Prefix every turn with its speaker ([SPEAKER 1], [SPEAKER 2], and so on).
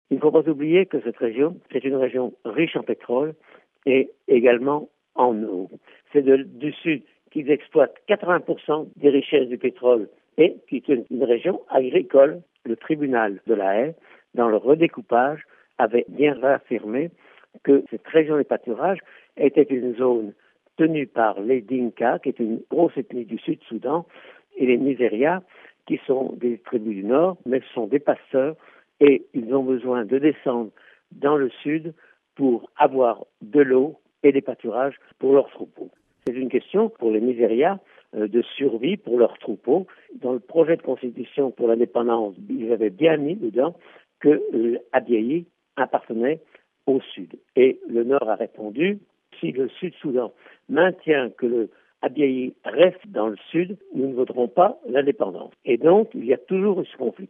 [SPEAKER 1] Il ne faut pas oublier que cette région, c'est une région riche en pétrole et également en eau. C'est du sud qu'ils exploitent 80% des richesses du pétrole et qui est une région agricole. Le tribunal de La Haye, dans le redécoupage, avait bien réaffirmé que cette région des pâturages était une zone tenue par les Dinka, qui est une grosse ethnie du Sud-Soudan, et les Nigérias, qui sont des tribus du Nord, mais ce sont des pasteurs, et ils ont besoin de descendre dans le Sud pour avoir de l'eau et des pâturages pour leurs troupeaux. C'est une question pour les Nigérias de survie pour leurs troupeaux. Dans le projet de constitution pour l'indépendance, ils avaient bien mis dedans que Abiaï appartenait au Sud. Et le Nord a répondu, si le Sud-Soudan maintient que le Abiaï reste dans le Sud, nous ne voterons pas l'indépendance. Et donc, il y a toujours eu ce conflit.